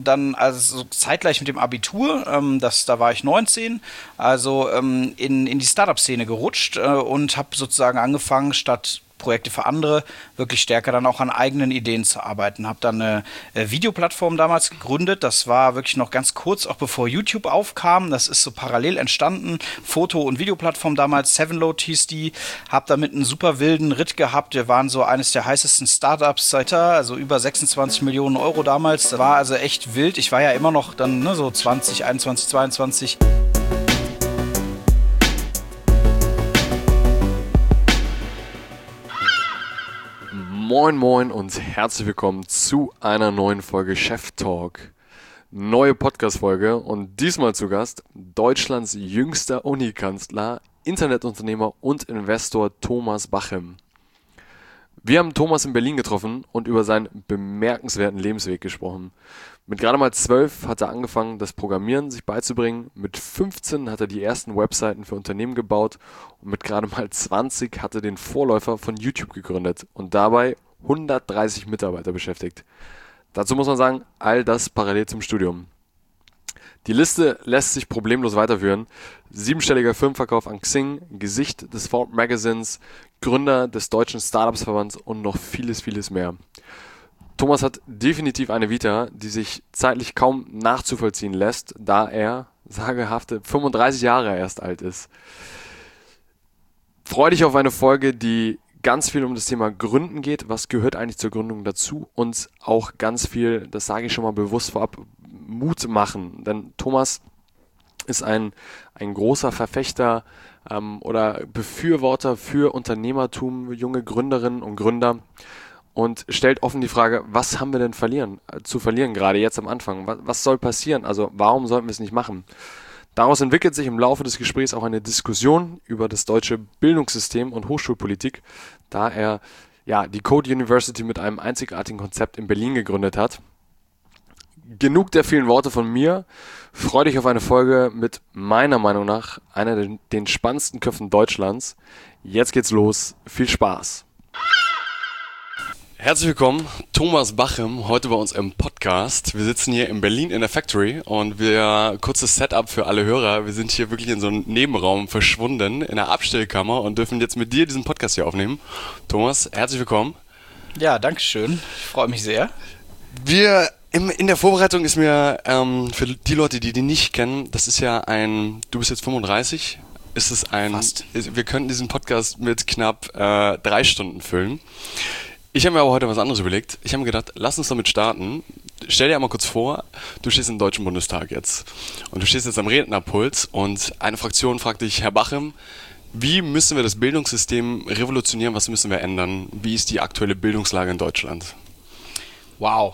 Dann also so zeitgleich mit dem Abitur, da war ich 19, also in die Startup-Szene gerutscht und habe sozusagen angefangen, statt Projekte für andere, wirklich stärker dann auch an eigenen Ideen zu arbeiten. Habe dann eine Videoplattform damals gegründet. Das war wirklich noch ganz kurz, auch bevor YouTube aufkam. Das ist so parallel entstanden. Foto- und Videoplattform damals, Sevenload hieß die. Habe damit einen super wilden Ritt gehabt. Wir waren so eines der heißesten Startups seither, also über 26 Millionen Euro damals. Das war also echt wild. Ich war ja immer noch dann so 20, 21, 22. Moin moin und herzlich willkommen zu einer neuen Folge Chef Talk. Neue Podcast-Folge und diesmal zu Gast Deutschlands jüngster Unikanzler, Internetunternehmer und Investor Thomas Bachem. Wir haben Thomas in Berlin getroffen und über seinen bemerkenswerten Lebensweg gesprochen. Mit gerade mal 12 hat er angefangen, das Programmieren sich beizubringen. Mit 15 hat er die ersten Webseiten für Unternehmen gebaut und mit gerade mal 20 hat er den Vorläufer von YouTube gegründet und dabei 130 Mitarbeiter beschäftigt. Dazu muss man sagen, all das parallel zum Studium. Die Liste lässt sich problemlos weiterführen. 7-stelliger Firmenverkauf an Xing, Gesicht des Forbes Magazins, Gründer des Deutschen Startups-Verbands und noch vieles, vieles mehr. Thomas hat definitiv eine Vita, die sich zeitlich kaum nachzuvollziehen lässt, da er sagehafte 35 Jahre erst alt ist. Freu dich auf eine Folge, die ganz viel um das Thema Gründen geht. Was gehört eigentlich zur Gründung dazu? Und auch ganz viel, das sage ich schon mal bewusst vorab, Mut machen. Denn Thomas ist ein großer Verfechter oder Befürworter für Unternehmertum, junge Gründerinnen und Gründer und stellt offen die Frage, was haben wir denn zu verlieren, gerade jetzt am Anfang? Was soll passieren? Also warum sollten wir es nicht machen? Daraus entwickelt sich im Laufe des Gesprächs auch eine Diskussion über das deutsche Bildungssystem und Hochschulpolitik, da er die Code University mit einem einzigartigen Konzept in Berlin gegründet hat. Genug der vielen Worte von mir. Freu dich auf eine Folge mit meiner Meinung nach einer den spannendsten Köpfen Deutschlands. Jetzt geht's los. Viel Spaß. Herzlich willkommen, Thomas Bachem, heute bei uns im Podcast. Wir sitzen hier in Berlin in der Factory und kurzes Setup für alle Hörer. Wir sind hier wirklich in so einem Nebenraum verschwunden, in der Abstellkammer und dürfen jetzt mit dir diesen Podcast hier aufnehmen. Thomas, herzlich willkommen. Ja, danke schön. Ich freue mich sehr. In der Vorbereitung ist mir, für die Leute, die nicht kennen, das ist ja du bist jetzt 35, Fast. Wir könnten diesen Podcast mit knapp 3 Stunden füllen. Ich habe mir aber heute was anderes überlegt. Ich habe mir gedacht, lass uns damit starten. Stell dir einmal kurz vor, du stehst im Deutschen Bundestag jetzt. Und du stehst jetzt am Rednerpult und eine Fraktion fragt dich, Herr Bachem, wie müssen wir das Bildungssystem revolutionieren? Was müssen wir ändern? Wie ist die aktuelle Bildungslage in Deutschland? Wow,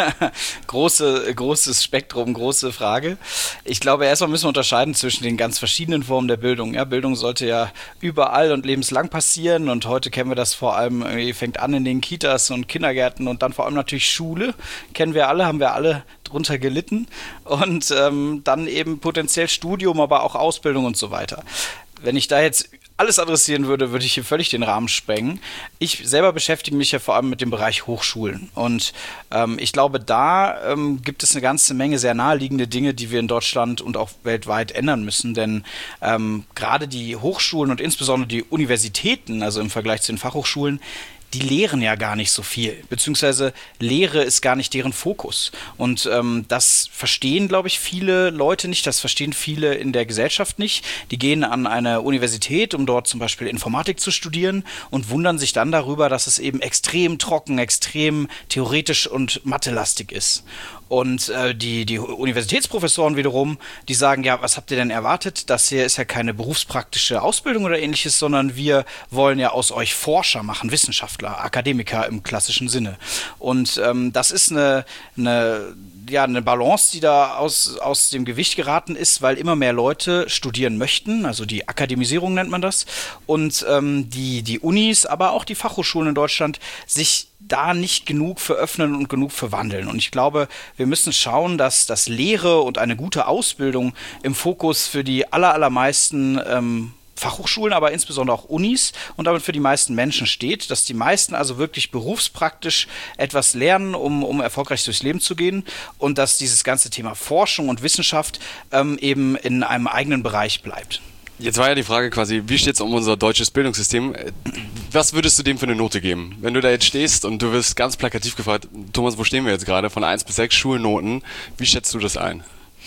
großes Spektrum, große Frage. Ich glaube, erstmal müssen wir unterscheiden zwischen den ganz verschiedenen Formen der Bildung. Ja, Bildung sollte ja überall und lebenslang passieren und heute kennen wir das vor allem, fängt an in den Kitas und Kindergärten und dann vor allem natürlich Schule. Kennen wir alle, haben wir alle drunter gelitten und dann eben potenziell Studium, aber auch Ausbildung und so weiter. Wenn ich da jetzt alles adressieren würde, würde ich hier völlig den Rahmen sprengen. Ich selber beschäftige mich ja vor allem mit dem Bereich Hochschulen. Und ich glaube, da gibt es eine ganze Menge sehr naheliegende Dinge, die wir in Deutschland und auch weltweit ändern müssen. Denn gerade die Hochschulen und insbesondere die Universitäten, also im Vergleich zu den Fachhochschulen, die lehren ja gar nicht so viel, beziehungsweise Lehre ist gar nicht deren Fokus. Und das verstehen, glaube ich, viele Leute nicht, das verstehen viele in der Gesellschaft nicht. Die gehen an eine Universität, um dort zum Beispiel Informatik zu studieren und wundern sich dann darüber, dass es eben extrem trocken, extrem theoretisch und mathelastig ist. Und die Universitätsprofessoren wiederum, die sagen, ja, was habt ihr denn erwartet? Das hier ist ja keine berufspraktische Ausbildung oder ähnliches, sondern wir wollen ja aus euch Forscher machen, Wissenschaftler, Akademiker im klassischen Sinne. Und das ist eine Balance, die da aus dem Gewicht geraten ist, weil immer mehr Leute studieren möchten, also die Akademisierung nennt man das, und die Unis, aber auch die Fachhochschulen in Deutschland sich da nicht genug für öffnen und genug für wandeln. Und ich glaube, wir müssen schauen, dass das Lehre und eine gute Ausbildung im Fokus für die allermeisten Fachhochschulen, aber insbesondere auch Unis und damit für die meisten Menschen steht, dass die meisten also wirklich berufspraktisch etwas lernen, um erfolgreich durchs Leben zu gehen und dass dieses ganze Thema Forschung und Wissenschaft eben in einem eigenen Bereich bleibt. Jetzt war ja die Frage quasi, wie steht es um unser deutsches Bildungssystem? Was würdest du dem für eine Note geben? Wenn du da jetzt stehst und du wirst ganz plakativ gefragt, Thomas, wo stehen wir jetzt gerade? Von 1 bis 6 Schulnoten, wie schätzt du das ein?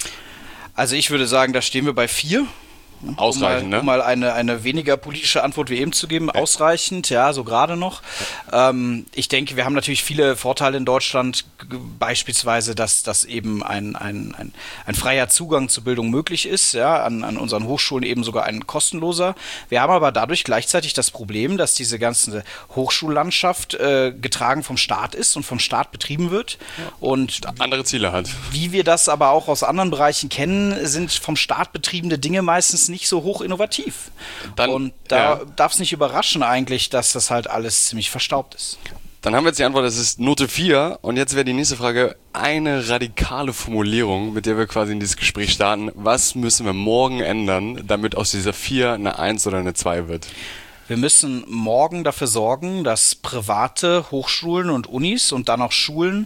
Also ich würde sagen, da stehen wir bei 4. Ausreichend, um mal eine weniger politische Antwort wie eben zu geben, ausreichend, ja, so gerade noch. Ich denke, wir haben natürlich viele Vorteile in Deutschland, beispielsweise, dass eben ein freier Zugang zur Bildung möglich ist, ja, an unseren Hochschulen eben sogar ein kostenloser. Wir haben aber dadurch gleichzeitig das Problem, dass diese ganze Hochschullandschaft getragen vom Staat ist und vom Staat betrieben wird. Ja. Und andere Ziele hat. Wie wir das aber auch aus anderen Bereichen kennen, sind vom Staat betriebene Dinge meistens nicht so hoch innovativ. Und da darf es nicht überraschen eigentlich, dass das halt alles ziemlich verstaubt ist. Dann haben wir jetzt die Antwort, das ist Note 4. Und jetzt wäre die nächste Frage eine radikale Formulierung, mit der wir quasi in dieses Gespräch starten. Was müssen wir morgen ändern, damit aus dieser 4 eine 1 oder eine 2 wird? Wir müssen morgen dafür sorgen, dass private Hochschulen und Unis und dann auch Schulen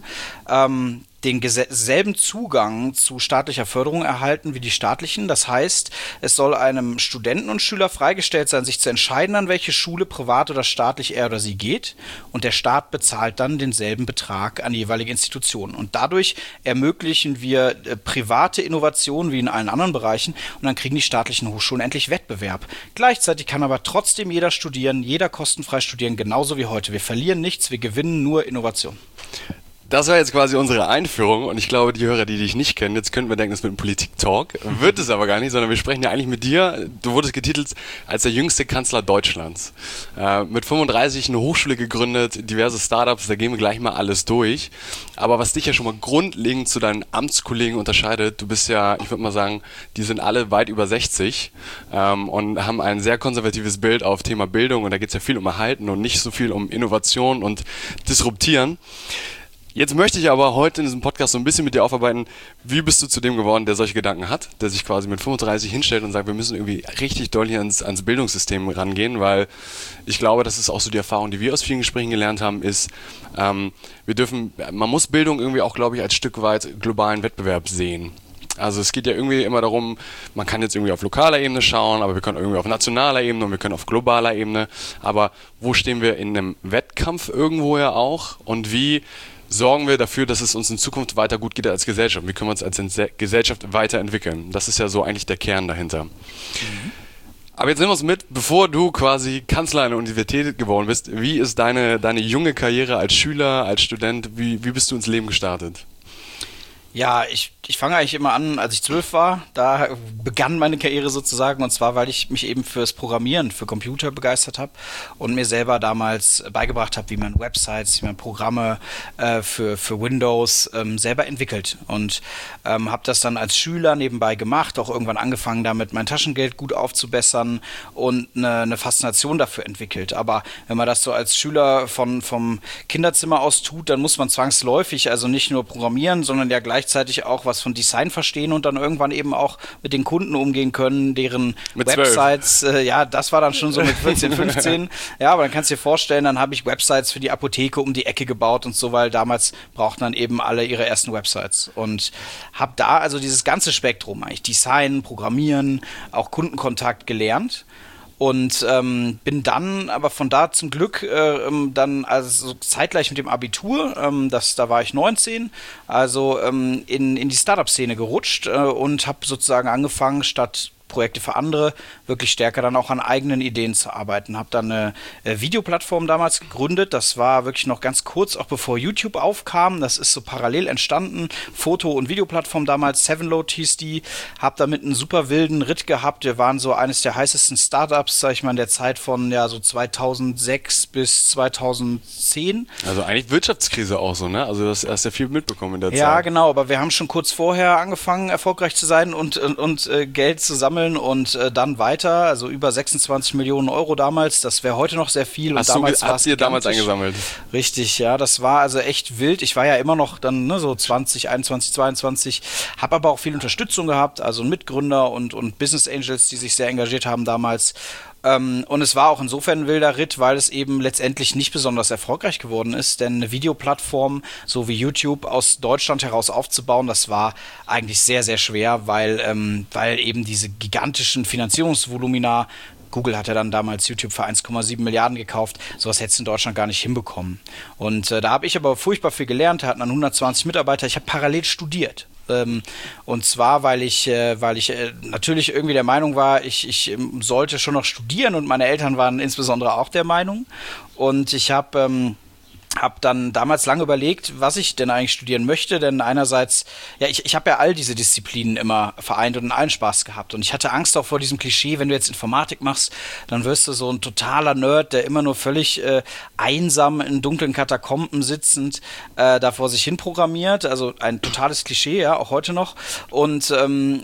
den selben Zugang zu staatlicher Förderung erhalten wie die staatlichen. Das heißt, es soll einem Studenten und Schüler freigestellt sein, sich zu entscheiden, an welche Schule, privat oder staatlich er oder sie geht. Und der Staat bezahlt dann denselben Betrag an die jeweilige Institution. Und dadurch ermöglichen wir private Innovationen wie in allen anderen Bereichen. Und dann kriegen die staatlichen Hochschulen endlich Wettbewerb. Gleichzeitig kann aber trotzdem jeder studieren, jeder kostenfrei studieren, genauso wie heute. Wir verlieren nichts, wir gewinnen nur Innovation. Das war jetzt quasi unsere Einführung und ich glaube, die Hörer, die dich nicht kennen, jetzt könnten wir denken, das wird ein Politik-Talk. Wird es aber gar nicht, sondern wir sprechen ja eigentlich mit dir. Du wurdest getitelt als der jüngste Kanzler Deutschlands. Mit 35 eine Hochschule gegründet, diverse Startups, da gehen wir gleich mal alles durch. Aber was dich ja schon mal grundlegend zu deinen Amtskollegen unterscheidet, du bist ja, ich würde mal sagen, die sind alle weit über 60 und haben ein sehr konservatives Bild auf Thema Bildung und da geht es ja viel um Erhalten und nicht so viel um Innovation und Disruptieren. Jetzt möchte ich aber heute in diesem Podcast so ein bisschen mit dir aufarbeiten, wie bist du zu dem geworden, der solche Gedanken hat, der sich quasi mit 35 hinstellt und sagt, wir müssen irgendwie richtig doll hier ans Bildungssystem rangehen, weil ich glaube, das ist auch so die Erfahrung, die wir aus vielen Gesprächen gelernt haben, ist, man muss Bildung irgendwie auch, glaube ich, als Stück weit globalen Wettbewerb sehen. Also es geht ja irgendwie immer darum, man kann jetzt irgendwie auf lokaler Ebene schauen, aber wir können irgendwie auf nationaler Ebene und wir können auf globaler Ebene, aber wo stehen wir in einem Wettkampf irgendwo ja auch und wie sorgen wir dafür, dass es uns in Zukunft weiter gut geht als Gesellschaft? Wie können wir uns als Gesellschaft weiterentwickeln? Das ist ja so eigentlich der Kern dahinter. Aber jetzt nimm uns mit, bevor du quasi Kanzler einer Universität geworden bist, wie ist deine junge Karriere als Schüler, als Student, wie bist du ins Leben gestartet? Ja, ich fange eigentlich immer an, als ich 12 war. Da begann meine Karriere sozusagen, und zwar, weil ich mich eben fürs Programmieren, für Computer begeistert habe und mir selber damals beigebracht habe, wie man Websites, wie man Programme für Windows selber entwickelt. Und habe das dann als Schüler nebenbei gemacht, auch irgendwann angefangen, damit mein Taschengeld gut aufzubessern und eine Faszination dafür entwickelt. Aber wenn man das so als Schüler vom Kinderzimmer aus tut, dann muss man zwangsläufig also nicht nur programmieren, sondern ja gleichzeitig auch was von Design verstehen und dann irgendwann eben auch mit den Kunden umgehen können, deren mit Websites, das war dann schon so mit 14, 15. Ja, aber dann kannst du dir vorstellen, dann habe ich Websites für die Apotheke um die Ecke gebaut und so, weil damals brauchten dann eben alle ihre ersten Websites. Und habe da also dieses ganze Spektrum, eigentlich Design, Programmieren, auch Kundenkontakt gelernt. Und bin dann aber von da zum Glück dann also so zeitgleich mit dem Abitur, da war ich 19, also in die Startup-Szene gerutscht und habe sozusagen angefangen, statt Projekte für andere, wirklich stärker dann auch an eigenen Ideen zu arbeiten. Habe dann eine Videoplattform damals gegründet. Das war wirklich noch ganz kurz, auch bevor YouTube aufkam. Das ist so parallel entstanden. Foto- und Videoplattform damals, Sevenload hieß die. Habe damit einen super wilden Ritt gehabt. Wir waren so eines der heißesten Startups, sag ich mal, in der Zeit von so 2006 bis 2010. Also eigentlich Wirtschaftskrise auch so, ne? Also das hast ja viel mitbekommen in der Zeit. Ja, genau. Aber wir haben schon kurz vorher angefangen, erfolgreich zu sein und Geld zu sammeln sammeln und dann weiter, also über 26 Millionen Euro damals, das wäre heute noch sehr viel. Habt ihr damals eingesammelt? Richtig, ja, das war also echt wild. Ich war ja immer noch dann so 20, 21, 22, habe aber auch viel Unterstützung gehabt, also Mitgründer und Business Angels, die sich sehr engagiert haben damals. Und es war auch insofern ein wilder Ritt, weil es eben letztendlich nicht besonders erfolgreich geworden ist, denn eine Videoplattform so wie YouTube aus Deutschland heraus aufzubauen, das war eigentlich sehr, sehr schwer, weil eben diese gigantischen Finanzierungsvolumina, Google hat ja dann damals YouTube für 1,7 Milliarden gekauft. Sowas hätte es in Deutschland gar nicht hinbekommen. Und da habe ich aber furchtbar viel gelernt. Wir hatten dann 120 Mitarbeiter. Ich habe parallel studiert. Und zwar, weil ich natürlich irgendwie der Meinung war, ich sollte schon noch studieren und meine Eltern waren insbesondere auch der Meinung. Und ich habe dann damals lange überlegt, was ich denn eigentlich studieren möchte, denn einerseits, ja, ich habe ja all diese Disziplinen immer vereint und in allen Spaß gehabt und ich hatte Angst auch vor diesem Klischee, wenn du jetzt Informatik machst, dann wirst du so ein totaler Nerd, der immer nur völlig einsam in dunklen Katakomben sitzend da vor sich hin programmiert, also ein totales Klischee, ja, auch heute noch und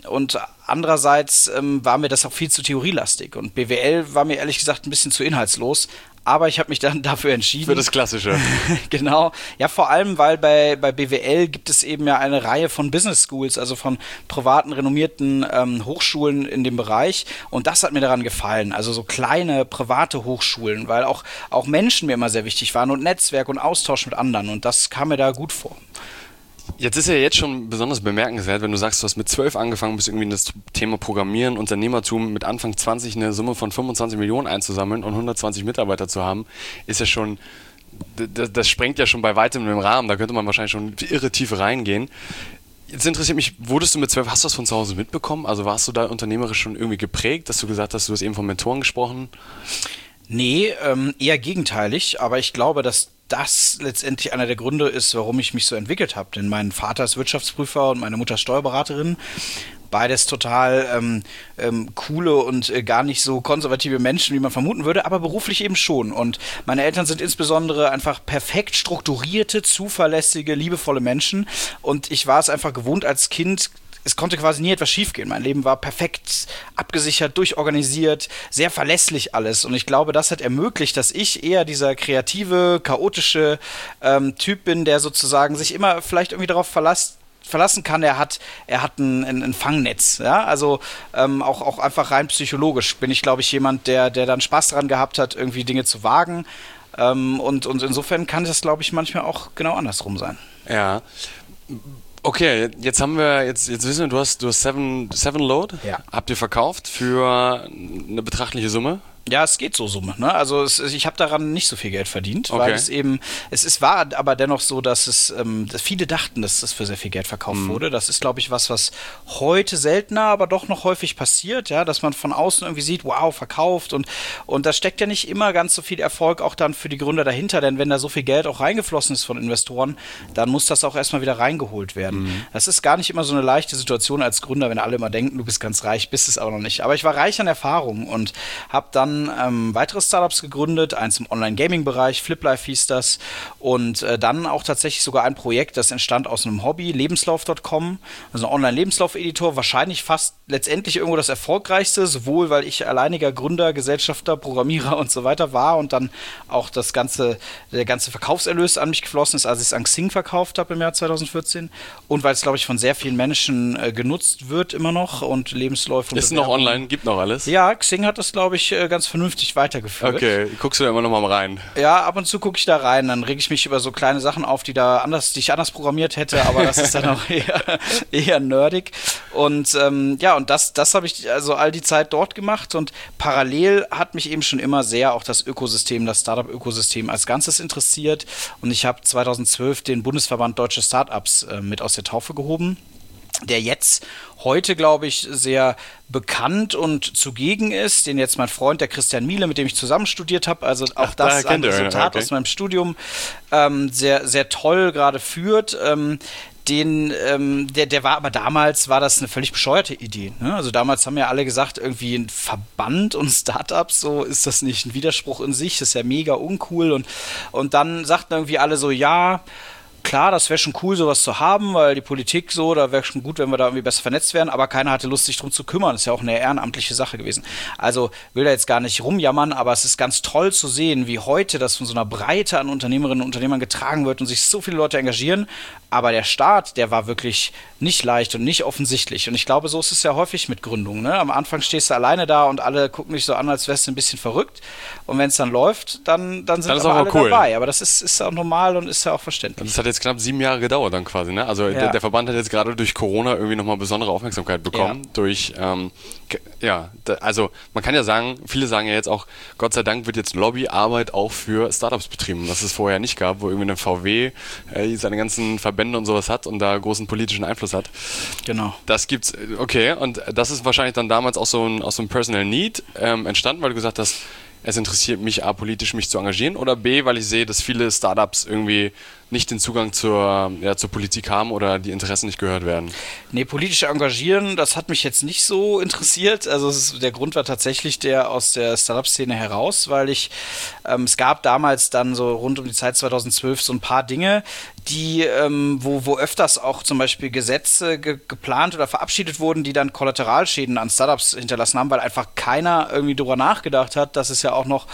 andererseits war mir das auch viel zu theorielastig und BWL war mir ehrlich gesagt ein bisschen zu inhaltslos. Aber ich habe mich dann dafür entschieden. Für das Klassische. Genau. Ja, vor allem, weil bei BWL gibt es eben ja eine Reihe von Business Schools, also von privaten, renommierten Hochschulen in dem Bereich. Und das hat mir daran gefallen. Also so kleine, private Hochschulen, weil auch Menschen mir immer sehr wichtig waren und Netzwerk und Austausch mit anderen. Und das kam mir da gut vor. Jetzt ist ja jetzt schon besonders bemerkenswert, wenn du sagst, du hast mit 12 angefangen, bist irgendwie in das Thema Programmieren, Unternehmertum mit Anfang 20 eine Summe von 25 Millionen einzusammeln und 120 Mitarbeiter zu haben, ist ja schon, das sprengt ja schon bei weitem den Rahmen, da könnte man wahrscheinlich schon irre tief reingehen. Jetzt interessiert mich, wurdest du mit 12, hast du das von zu Hause mitbekommen? Also warst du da unternehmerisch schon irgendwie geprägt, dass du gesagt hast, du hast eben von Mentoren gesprochen? Nee, eher gegenteilig, aber ich glaube, dass das letztendlich einer der Gründe ist, warum ich mich so entwickelt habe. Denn mein Vater ist Wirtschaftsprüfer und meine Mutter Steuerberaterin. Beides total coole und gar nicht so konservative Menschen, wie man vermuten würde, aber beruflich eben schon. Und meine Eltern sind insbesondere einfach perfekt strukturierte, zuverlässige, liebevolle Menschen. Und ich war es einfach gewohnt als Kind. Es konnte quasi nie etwas schiefgehen. Mein Leben war perfekt abgesichert, durchorganisiert, sehr verlässlich alles. Und ich glaube, das hat ermöglicht, dass ich eher dieser kreative, chaotische Typ bin, der sozusagen sich immer vielleicht irgendwie darauf verlassen kann, er hat ein Fangnetz, ja, also auch einfach rein psychologisch bin ich, glaube ich, jemand, der dann Spaß daran gehabt hat, irgendwie Dinge zu wagen und insofern kann das, glaube ich, manchmal auch genau andersrum sein. Ja. Okay, jetzt wissen wir, du hast Seven Load, ja. Habt ihr verkauft für eine betrachtliche Summe? Ja, es geht so Summe, ne? Also ich habe daran nicht so viel Geld verdient, okay. Weil es war aber dennoch so, dass viele dachten, dass das für sehr viel Geld verkauft wurde. Das ist, glaube ich, was heute seltener, aber doch noch häufig passiert, ja, dass man von außen irgendwie sieht, wow, verkauft und da steckt ja nicht immer ganz so viel Erfolg auch dann für die Gründer dahinter, denn wenn da so viel Geld auch reingeflossen ist von Investoren, dann muss das auch erstmal wieder reingeholt werden. Das ist gar nicht immer so eine leichte Situation als Gründer, wenn alle immer denken, du bist ganz reich, bist es aber noch nicht. Aber ich war reich an Erfahrung und habe dann weitere Startups gegründet, eins im Online-Gaming-Bereich, FlipLife hieß das und dann auch tatsächlich sogar ein Projekt, das entstand aus einem Hobby, Lebenslauf.com, also ein Online-Lebenslauf-Editor, wahrscheinlich fast letztendlich irgendwo das erfolgreichste, sowohl weil ich alleiniger Gründer, Gesellschafter, Programmierer und so weiter war und dann auch der ganze Verkaufserlös an mich geflossen ist, als ich es an Xing verkauft habe im Jahr 2014 und weil es, glaube ich, von sehr vielen Menschen genutzt wird immer noch und Lebensläufe. Ist noch online, gibt noch alles? Ja, Xing hat das, glaube ich, ganz vernünftig weitergeführt. Okay, guckst du da immer noch mal rein? Ja, ab und zu gucke ich da rein, dann reg ich mich über so kleine Sachen auf, die ich anders programmiert hätte, aber das ist dann auch eher nerdig. Und und das habe ich also all die Zeit dort gemacht und parallel hat mich eben schon immer sehr auch das Ökosystem, das Startup-Ökosystem als Ganzes interessiert und ich habe 2012 den Bundesverband Deutsche Startups mit aus der Taufe gehoben, der jetzt heute, glaube ich, sehr bekannt und zugegen ist, den jetzt mein Freund, der Christian Miele, mit dem ich zusammen studiert habe, also auch das ein Resultat aus meinem Studium, sehr, sehr toll gerade führt. Der war aber damals, war das eine völlig bescheuerte Idee. Ne? Also damals haben ja alle gesagt, irgendwie ein Verband und Startups, so ist das nicht ein Widerspruch in sich, das ist ja mega uncool und dann sagten irgendwie alle so, ja, klar, das wäre schon cool, sowas zu haben, weil die Politik so, da wäre schon gut, wenn wir da irgendwie besser vernetzt wären, aber keiner hatte Lust, sich drum zu kümmern. Das ist ja auch eine ehrenamtliche Sache gewesen. Also will da jetzt gar nicht rumjammern, aber es ist ganz toll zu sehen, wie heute das von so einer Breite an Unternehmerinnen und Unternehmern getragen wird und sich so viele Leute engagieren. Aber der Start, der war wirklich nicht leicht und nicht offensichtlich. Und ich glaube, so ist es ja häufig mit Gründungen. Ne? Am Anfang stehst du alleine da und alle gucken dich so an, als wärst du ein bisschen verrückt. Und wenn es dann läuft, dann sind aber alle cool dabei. Aber das ist auch normal und ist ja auch verständlich. Das hat jetzt knapp 7 Jahre gedauert dann quasi, ne? Also der Verband hat jetzt gerade durch Corona irgendwie nochmal besondere Aufmerksamkeit bekommen. Durch, also man kann ja sagen, viele sagen ja jetzt auch, Gott sei Dank wird jetzt Lobbyarbeit auch für Startups betrieben, was es vorher nicht gab, wo irgendwie eine VW seine ganzen Verbände und sowas hat und da großen politischen Einfluss hat. Genau. Das gibt's, okay, und das ist wahrscheinlich dann damals aus so einem Personal Need entstanden, weil du gesagt hast, es interessiert mich A, politisch mich zu engagieren oder B, weil ich sehe, dass viele Startups irgendwie nicht den Zugang zur Politik haben oder die Interessen nicht gehört werden. Nee, politisch engagieren, das hat mich jetzt nicht so interessiert. Also der Grund war tatsächlich der aus der Startup-Szene heraus, weil es gab damals dann so rund um die Zeit 2012 so ein paar Dinge, die, wo öfters auch zum Beispiel Gesetze geplant oder verabschiedet wurden, die dann Kollateralschäden an Startups hinterlassen haben, weil einfach keiner irgendwie drüber nachgedacht hat, dass es ja auch noch,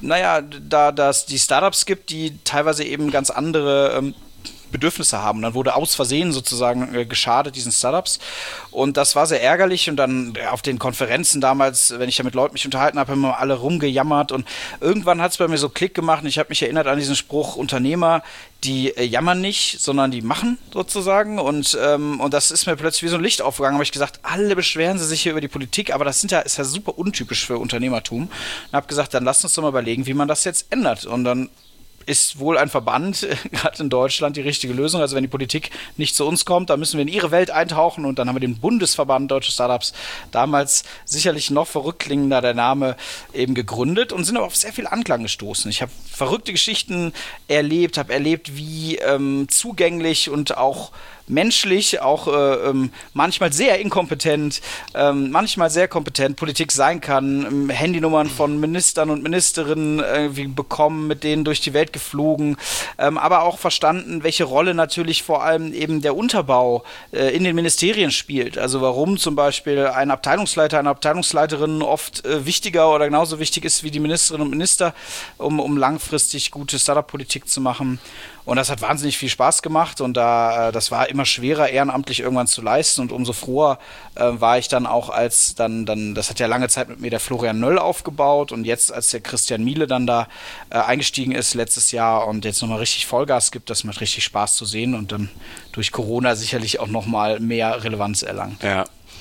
da es die Startups gibt, die teilweise eben ganz andere Bedürfnisse haben. Und dann wurde aus Versehen sozusagen geschadet diesen Startups. Und das war sehr ärgerlich. Und dann auf den Konferenzen damals, wenn ich da mit Leuten mich unterhalten habe, haben wir alle rumgejammert. Und irgendwann hat es bei mir so Klick gemacht. Und ich habe mich erinnert an diesen Spruch, Unternehmer, die jammern nicht, sondern die machen sozusagen. Und das ist mir plötzlich wie so ein Licht aufgegangen. Da habe ich gesagt, alle beschweren sie sich hier über die Politik, aber das ist ja super untypisch für Unternehmertum. Und habe gesagt, dann lasst uns doch mal überlegen, wie man das jetzt ändert. Und dann ist wohl ein Verband, gerade in Deutschland, die richtige Lösung. Also wenn die Politik nicht zu uns kommt, dann müssen wir in ihre Welt eintauchen und dann haben wir den Bundesverband Deutsche Startups, damals sicherlich noch verrückt klingender der Name, eben gegründet und sind aber auf sehr viel Anklang gestoßen. Ich habe verrückte Geschichten erlebt, habe erlebt, wie zugänglich und auch menschlich, auch manchmal sehr inkompetent, manchmal sehr kompetent Politik sein kann, Handynummern von Ministern und Ministerinnen irgendwie bekommen, mit denen durch die Welt geflogen, aber auch verstanden, welche Rolle natürlich vor allem eben der Unterbau in den Ministerien spielt. Also warum zum Beispiel ein Abteilungsleiter, eine Abteilungsleiterin oft wichtiger oder genauso wichtig ist wie die Ministerinnen und Minister, um langfristig gute Startup-Politik zu machen. Und das hat wahnsinnig viel Spaß gemacht und das war immer schwerer, ehrenamtlich irgendwann zu leisten und umso froher war ich dann auch, als dann, das hat ja lange Zeit mit mir der Florian Nöll aufgebaut und jetzt, als der Christian Miele dann da eingestiegen ist letztes Jahr und jetzt nochmal richtig Vollgas gibt, das macht richtig Spaß zu sehen und dann durch Corona sicherlich auch nochmal mehr Relevanz erlangt. Ja.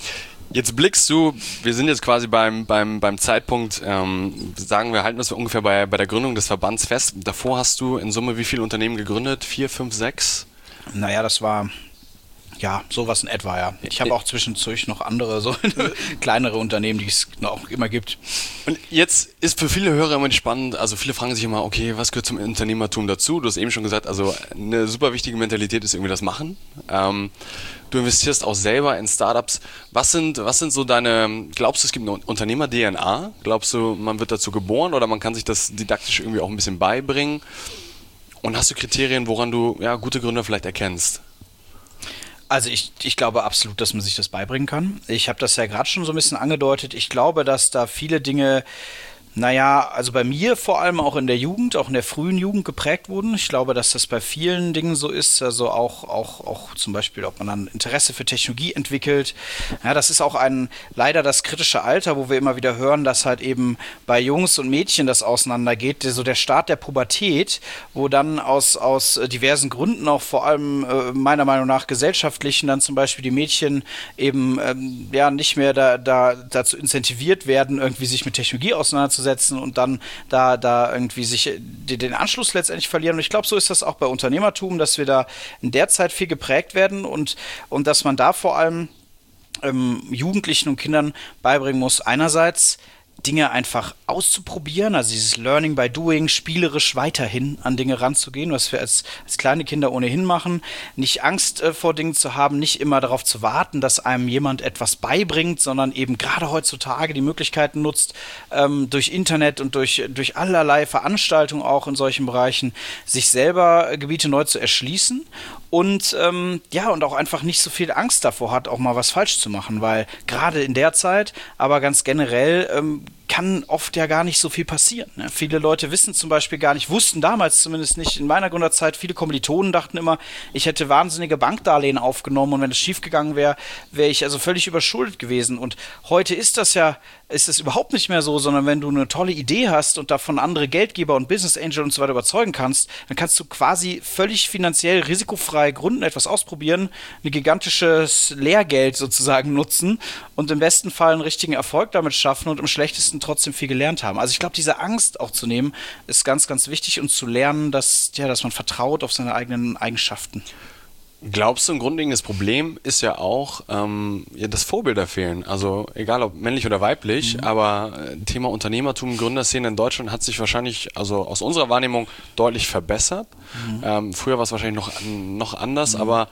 Jetzt blickst du, wir sind jetzt quasi beim Zeitpunkt, sagen wir, halten wir es ungefähr bei der Gründung des Verbands fest. Davor hast du in Summe wie viele Unternehmen gegründet? 4, 5, 6? Naja, das war sowas in etwa, ja. Ich habe auch zwischendurch noch andere, so kleinere Unternehmen, die es noch immer gibt. Und jetzt ist für viele Hörer immer spannend, also viele fragen sich immer, okay, was gehört zum Unternehmertum dazu? Du hast eben schon gesagt, also eine super wichtige Mentalität ist irgendwie das Machen. Du investierst auch selber in Startups. Was sind so glaubst du, es gibt eine Unternehmer-DNA? Glaubst du, man wird dazu geboren oder man kann sich das didaktisch irgendwie auch ein bisschen beibringen? Und hast du Kriterien, woran du gute Gründer vielleicht erkennst? Also ich glaube absolut, dass man sich das beibringen kann. Ich habe das ja gerade schon so ein bisschen angedeutet. Ich glaube, dass da viele Dinge, also bei mir vor allem auch in der Jugend, auch in der frühen Jugend geprägt wurden. Ich glaube, dass das bei vielen Dingen so ist, also auch zum Beispiel, ob man dann Interesse für Technologie entwickelt. Ja, das ist auch leider das kritische Alter, wo wir immer wieder hören, dass halt eben bei Jungs und Mädchen das auseinandergeht, so der Start der Pubertät, wo dann aus diversen Gründen, auch vor allem meiner Meinung nach gesellschaftlichen, dann zum Beispiel die Mädchen eben nicht mehr dazu incentiviert werden, irgendwie sich mit Technologie auseinanderzusetzen und dann da irgendwie sich den Anschluss letztendlich verlieren. Und ich glaube, so ist das auch bei Unternehmertum, dass wir da in der Zeit viel geprägt werden und dass man da vor allem Jugendlichen und Kindern beibringen muss, einerseits Dinge einfach auszuprobieren, also dieses Learning by Doing, spielerisch weiterhin an Dinge ranzugehen, was wir als kleine Kinder ohnehin machen, nicht Angst vor Dingen zu haben, nicht immer darauf zu warten, dass einem jemand etwas beibringt, sondern eben gerade heutzutage die Möglichkeiten nutzt, durch Internet und durch allerlei Veranstaltungen auch in solchen Bereichen, sich selber Gebiete neu zu erschließen und und auch einfach nicht so viel Angst davor hat, auch mal was falsch zu machen, weil gerade in der Zeit, aber ganz generell kann oft ja gar nicht so viel passieren. Ne? Viele Leute wussten damals zumindest nicht, in meiner Gründerzeit, viele Kommilitonen dachten immer, ich hätte wahnsinnige Bankdarlehen aufgenommen und wenn es schiefgegangen wäre, wäre ich also völlig überschuldet gewesen. Und heute ist das überhaupt nicht mehr so, sondern wenn du eine tolle Idee hast und davon andere Geldgeber und Business Angel und so weiter überzeugen kannst, dann kannst du quasi völlig finanziell risikofrei gründen, etwas ausprobieren, ein gigantisches Lehrgeld sozusagen nutzen und im besten Fall einen richtigen Erfolg damit schaffen und im schlechtesten trotzdem viel gelernt haben. Also ich glaube, diese Angst auch zu nehmen, ist ganz, ganz wichtig und zu lernen, dass man vertraut auf seine eigenen Eigenschaften. Glaubst du, ein grundlegendes Problem ist ja auch, dass Vorbilder fehlen. Also egal ob männlich oder weiblich, aber Thema Unternehmertum, Gründerszene in Deutschland hat sich wahrscheinlich, also aus unserer Wahrnehmung, deutlich verbessert. Früher war es wahrscheinlich noch anders, aber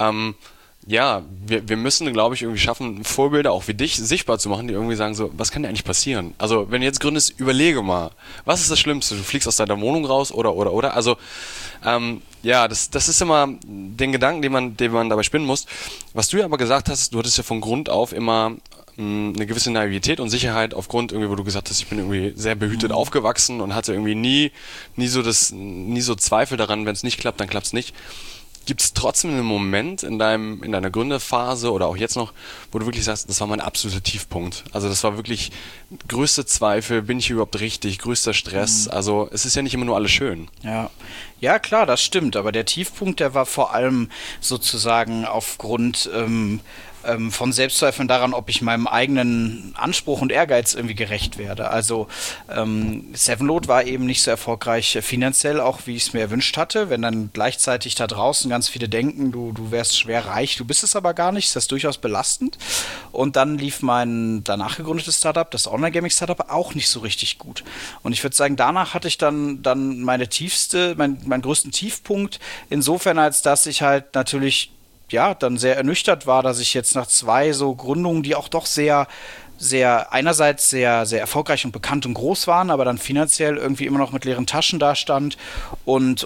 wir müssen, glaube ich, irgendwie schaffen, Vorbilder auch wie dich sichtbar zu machen, die irgendwie sagen so, was kann dir eigentlich passieren? Also wenn du jetzt gründest, überlege mal, was ist das Schlimmste? Du fliegst aus deiner Wohnung raus oder? Also das ist immer den Gedanken, den man dabei spinnen muss. Was du ja aber gesagt hast, du hattest ja von Grund auf immer eine gewisse Naivität und Sicherheit aufgrund irgendwie, wo du gesagt hast, ich bin irgendwie sehr behütet aufgewachsen und hatte irgendwie nie so Zweifel daran, wenn es nicht klappt, dann klappt es nicht. Gibt es trotzdem einen Moment in deiner Gründerphase oder auch jetzt noch, wo du wirklich sagst, das war mein absoluter Tiefpunkt? Also das war wirklich größte Zweifel, bin ich überhaupt richtig, größter Stress. Also es ist ja nicht immer nur alles schön. Ja, klar, das stimmt. Aber der Tiefpunkt, der war vor allem sozusagen aufgrund von Selbstzweifeln daran, ob ich meinem eigenen Anspruch und Ehrgeiz irgendwie gerecht werde. Also Sevenload war eben nicht so erfolgreich finanziell, auch wie ich es mir erwünscht hatte. Wenn dann gleichzeitig da draußen ganz viele denken, du wärst schwer reich, du bist es aber gar nicht, ist das durchaus belastend. Und dann lief mein danach gegründetes Startup, das Online-Gaming-Startup, auch nicht so richtig gut. Und ich würde sagen, danach hatte ich dann meinen größten Tiefpunkt, insofern als dass ich halt natürlich dann sehr ernüchtert war, dass ich jetzt nach 2 so Gründungen, die auch doch einerseits sehr, sehr erfolgreich und bekannt und groß waren, aber dann finanziell irgendwie immer noch mit leeren Taschen dastand und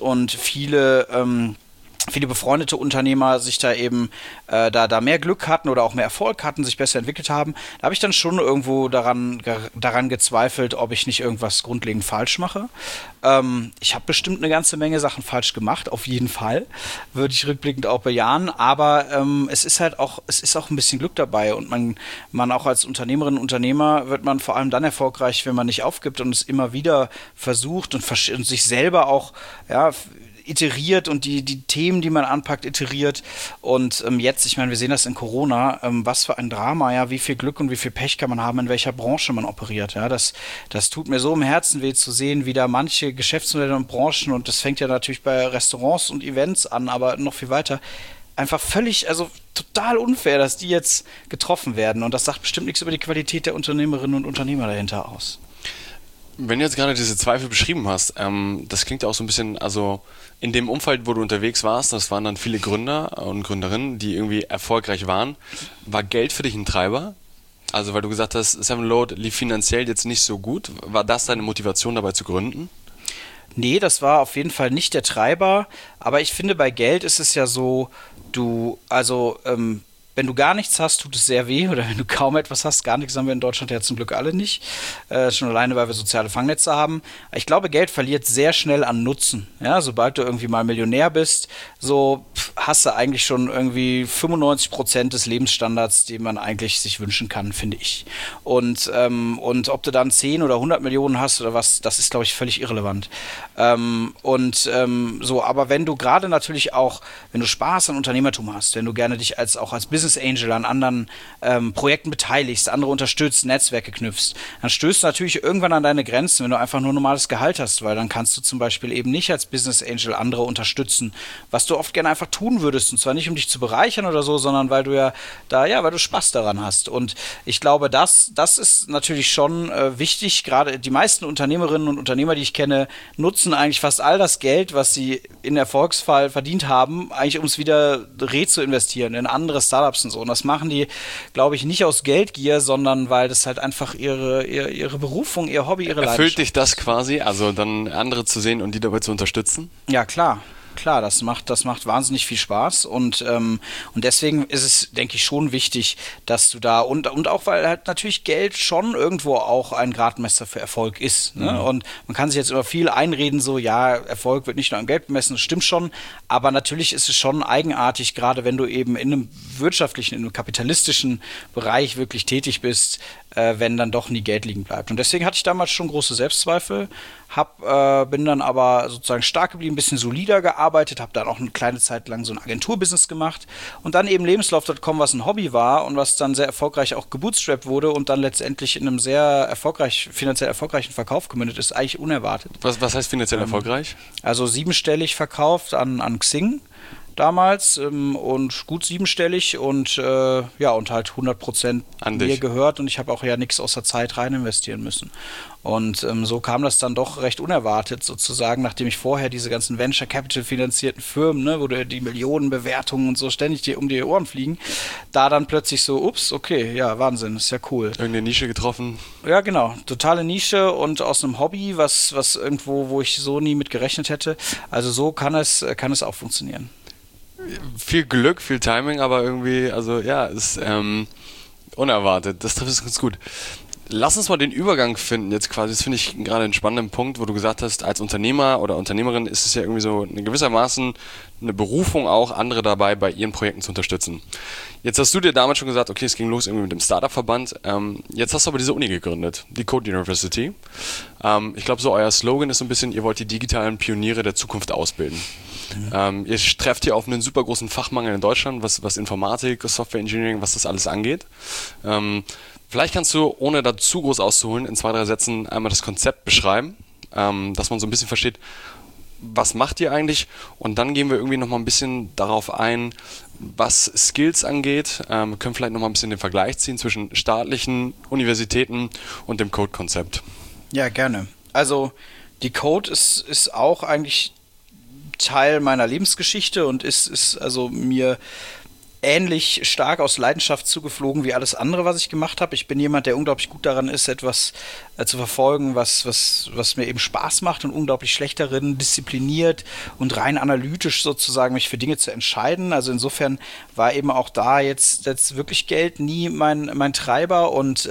viele befreundete Unternehmer sich da eben da mehr Glück hatten oder auch mehr Erfolg hatten, sich besser entwickelt haben. Da habe ich dann schon irgendwo daran gezweifelt, ob ich nicht irgendwas grundlegend falsch mache. Ich habe bestimmt eine ganze Menge Sachen falsch gemacht, auf jeden Fall, würde ich rückblickend auch bejahen, aber es ist auch ein bisschen Glück dabei und man auch als Unternehmerin und Unternehmer wird man vor allem dann erfolgreich, wenn man nicht aufgibt und es immer wieder versucht und sich selber auch iteriert und die Themen, die man anpackt, iteriert. Und jetzt, ich meine, wir sehen das in Corona, was für ein Drama, wie viel Glück und wie viel Pech kann man haben, in welcher Branche man operiert. Ja, das tut mir so im Herzen weh zu sehen, wie da manche Geschäftsmodelle und Branchen, und das fängt ja natürlich bei Restaurants und Events an, aber noch viel weiter, einfach total unfair, dass die jetzt getroffen werden. Und das sagt bestimmt nichts über die Qualität der Unternehmerinnen und Unternehmer dahinter aus. Wenn du jetzt gerade diese Zweifel beschrieben hast, das klingt ja auch so ein bisschen, also in dem Umfeld, wo du unterwegs warst, das waren dann viele Gründer und Gründerinnen, die irgendwie erfolgreich waren. War Geld für dich ein Treiber? Also weil du gesagt hast, Sevenload lief finanziell jetzt nicht so gut. War das deine Motivation dabei zu gründen? Nee, das war auf jeden Fall nicht der Treiber. Aber ich finde, bei Geld ist es ja so, wenn du gar nichts hast, tut es sehr weh. Oder wenn du kaum etwas hast, gar nichts haben wir in Deutschland ja zum Glück alle nicht. Schon alleine, weil wir soziale Fangnetze haben. Ich glaube, Geld verliert sehr schnell an Nutzen. Ja, sobald du irgendwie mal Millionär bist, so hast du eigentlich schon irgendwie 95% des Lebensstandards, den man eigentlich sich wünschen kann, finde ich. Und ob du dann 10 oder 100 Millionen hast oder was, das ist, glaube ich, völlig irrelevant. Aber wenn du gerade natürlich auch, wenn du Spaß an Unternehmertum hast, wenn du gerne dich auch als Business Angel an anderen Projekten beteiligst, andere unterstützt, Netzwerke knüpfst, dann stößt du natürlich irgendwann an deine Grenzen, wenn du einfach nur normales Gehalt hast, weil dann kannst du zum Beispiel eben nicht als Business Angel andere unterstützen, was du oft gerne einfach tun würdest, und zwar nicht, um dich zu bereichern oder so, sondern weil du weil du Spaß daran hast. Und ich glaube, das ist natürlich schon wichtig. Gerade die meisten Unternehmerinnen und Unternehmer, die ich kenne, nutzen eigentlich fast all das Geld, was sie in Erfolgsfall verdient haben, eigentlich um es wieder zu investieren in andere Startups und so. Und das machen die, glaube ich, nicht aus Geldgier, sondern weil das halt einfach ihre Berufung, ihr Hobby, ihre Leidenschaft ist. Erfüllt dich das quasi, also dann andere zu sehen und die dabei zu unterstützen? Ja, klar. Klar, das macht wahnsinnig viel Spaß und deswegen ist es, denke ich, schon wichtig, dass du da und auch, weil halt natürlich Geld schon irgendwo auch ein Gradmesser für Erfolg ist. Ne? Und man kann sich jetzt immer viel einreden, so, ja, Erfolg wird nicht nur am Geld bemessen, das stimmt schon, aber natürlich ist es schon eigenartig, gerade wenn du eben in einem wirtschaftlichen, in einem kapitalistischen Bereich wirklich tätig bist, wenn dann doch nie Geld liegen bleibt. Und deswegen hatte ich damals schon große Selbstzweifel, bin dann aber sozusagen stark geblieben, ein bisschen solider gearbeitet, habe dann auch eine kleine Zeit lang so ein Agenturbusiness gemacht und dann eben Lebenslauf.com, was ein Hobby war und was dann sehr erfolgreich auch gebootstrapped wurde und dann letztendlich in einem sehr finanziell erfolgreichen Verkauf gemündet ist, eigentlich unerwartet. Was heißt finanziell erfolgreich? Also 7-stellig verkauft an Xing damals und gut 7-stellig und und halt 100% mir gehört und ich habe auch ja nichts außer Zeit rein investieren müssen. Und so kam das dann doch recht unerwartet sozusagen, nachdem ich vorher diese ganzen Venture Capital finanzierten Firmen, ne, wo die Millionenbewertungen und so ständig dir um die Ohren fliegen, da dann plötzlich so, ups, okay, ja, Wahnsinn, ist ja cool. Irgendeine Nische getroffen? Ja, genau, totale Nische und aus einem Hobby, was irgendwo, wo ich so nie mit gerechnet hätte. Also so kann es auch funktionieren. Viel Glück, viel Timing, aber irgendwie, also ja, ist unerwartet. Das trifft es ganz gut. Lass uns mal den Übergang finden jetzt quasi. Das finde ich gerade einen spannenden Punkt, wo du gesagt hast, als Unternehmer oder Unternehmerin ist es ja irgendwie so gewissermaßen eine Berufung auch, andere dabei bei ihren Projekten zu unterstützen. Jetzt hast du dir damals schon gesagt, okay, es ging los irgendwie mit dem Startup-Verband. Jetzt hast du aber diese Uni gegründet, die Code University. Ich glaube, so euer Slogan ist so ein bisschen, ihr wollt die digitalen Pioniere der Zukunft ausbilden. Ihr trefft hier auf einen super großen Fachmangel in Deutschland, was Informatik, Software Engineering, was das alles angeht. Vielleicht kannst du, ohne da zu groß auszuholen, in 2, 3 Sätzen einmal das Konzept beschreiben, dass man so ein bisschen versteht, was macht ihr eigentlich? Und dann gehen wir irgendwie nochmal ein bisschen darauf ein, was Skills angeht. Wir können vielleicht nochmal ein bisschen den Vergleich ziehen zwischen staatlichen Universitäten und dem Code-Konzept. Ja, gerne. Also die Code ist auch eigentlich Teil meiner Lebensgeschichte und ist also mir ähnlich stark aus Leidenschaft zugeflogen wie alles andere, was ich gemacht habe. Ich bin jemand, der unglaublich gut daran ist, etwas zu verfolgen, was mir eben Spaß macht und unglaublich schlecht darin, diszipliniert und rein analytisch sozusagen mich für Dinge zu entscheiden. Also insofern war eben auch da jetzt wirklich Geld nie mein Treiber und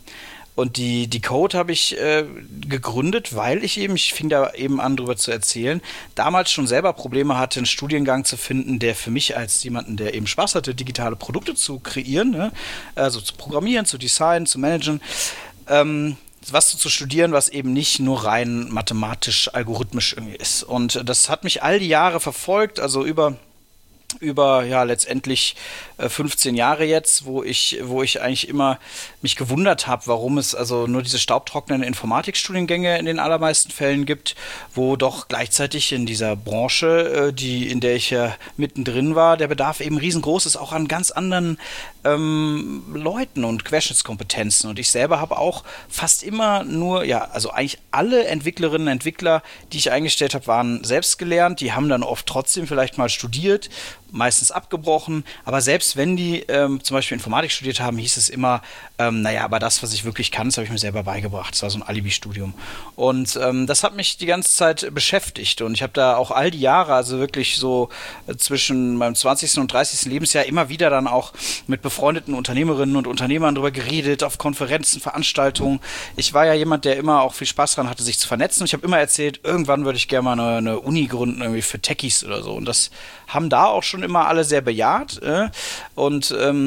die Code habe ich gegründet, weil ich fing da eben an, drüber zu erzählen, damals schon selber Probleme hatte, einen Studiengang zu finden, der für mich als jemanden, der eben Spaß hatte, digitale Produkte zu kreieren, ne? Also zu programmieren, zu designen, zu managen, was zu studieren, was eben nicht nur rein mathematisch, algorithmisch irgendwie ist. Und das hat mich all die Jahre verfolgt, also über letztendlich 15 Jahre jetzt, wo ich eigentlich immer mich gewundert habe, warum es also nur diese staubtrockenen Informatikstudiengänge in den allermeisten Fällen gibt, wo doch gleichzeitig in dieser Branche, in der ich ja mittendrin war, der Bedarf eben riesengroß ist, auch an ganz anderen Leuten und Querschnittskompetenzen. Und ich selber habe auch fast immer nur, also eigentlich alle Entwicklerinnen und Entwickler, die ich eingestellt habe, waren selbst gelernt. Die haben dann oft trotzdem vielleicht mal studiert, meistens abgebrochen, aber selbst wenn die zum Beispiel Informatik studiert haben, hieß es immer, aber das, was ich wirklich kann, das habe ich mir selber beigebracht. Das war so ein Alibi-Studium. Und das hat mich die ganze Zeit beschäftigt und ich habe da auch all die Jahre, also wirklich so zwischen meinem 20. und 30. Lebensjahr immer wieder dann auch mit befreundeten Unternehmerinnen und Unternehmern drüber geredet, auf Konferenzen, Veranstaltungen. Ich war ja jemand, der immer auch viel Spaß daran hatte, sich zu vernetzen. Und ich habe immer erzählt, irgendwann würde ich gerne mal eine Uni gründen, irgendwie für Techies oder so. Und das haben da auch schon immer alle sehr bejaht. Und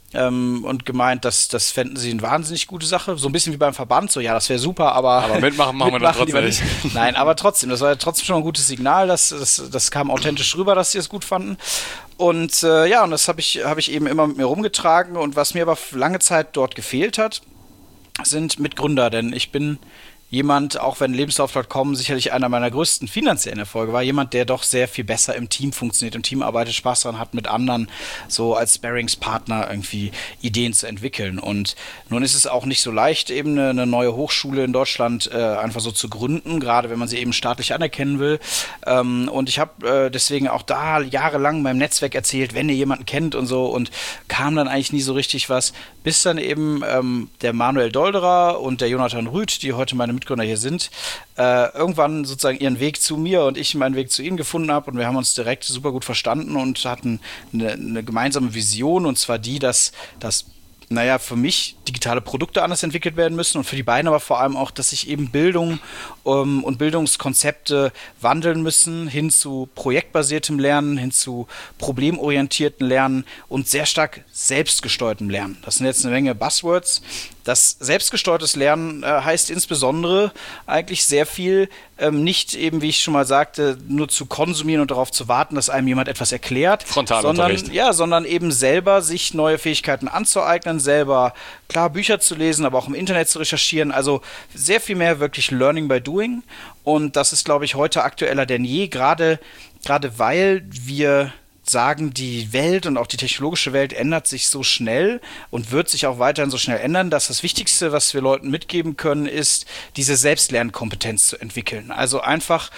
und gemeint, das fänden sie eine wahnsinnig gute Sache. So ein bisschen wie beim Verband, so ja, das wäre super, aber mitmachen machen wir dann trotzdem nicht. Nein, aber trotzdem, das war ja trotzdem schon ein gutes Signal, das kam authentisch rüber, dass sie es gut fanden. Und und das habe ich eben immer mit mir rumgetragen. Und was mir aber lange Zeit dort gefehlt hat, sind Mitgründer, denn ich bin jemand, auch wenn Lebenslauf.com sicherlich einer meiner größten finanziellen Erfolge war, jemand, der doch sehr viel besser im Team funktioniert, im Team arbeitet, Spaß daran hat, mit anderen so als Sparringspartner irgendwie Ideen zu entwickeln. Und nun ist es auch nicht so leicht, eben eine neue Hochschule in Deutschland einfach so zu gründen, gerade wenn man sie eben staatlich anerkennen will. Und ich habe deswegen auch da jahrelang meinem Netzwerk erzählt, wenn ihr jemanden kennt und so, und kam dann eigentlich nie so richtig was, bis dann eben der Manuel Dolderer und der Jonathan Rüth, die heute meine Mitgründer hier sind, irgendwann sozusagen ihren Weg zu mir und ich meinen Weg zu ihnen gefunden habe, und wir haben uns direkt super gut verstanden und hatten eine gemeinsame Vision, und zwar die, dass für mich digitale Produkte anders entwickelt werden müssen und für die beiden aber vor allem auch, dass sich eben Bildung und Bildungskonzepte wandeln müssen hin zu projektbasiertem Lernen, hin zu problemorientierten Lernen und sehr stark selbstgesteuertem Lernen. Das sind jetzt eine Menge Buzzwords. Das selbstgesteuertes Lernen heißt insbesondere eigentlich sehr viel, nicht eben, wie ich schon mal sagte, nur zu konsumieren und darauf zu warten, dass einem jemand etwas erklärt, Frontalunterricht. sondern eben selber sich neue Fähigkeiten anzueignen, selber klar Bücher zu lesen, aber auch im Internet zu recherchieren, also sehr viel mehr wirklich Learning by Doing, und das ist, glaube ich, heute aktueller denn je, gerade weil wir sagen, die Welt und auch die technologische Welt ändert sich so schnell und wird sich auch weiterhin so schnell ändern, dass das Wichtigste, was wir Leuten mitgeben können, ist, diese Selbstlernkompetenz zu entwickeln. Also einfach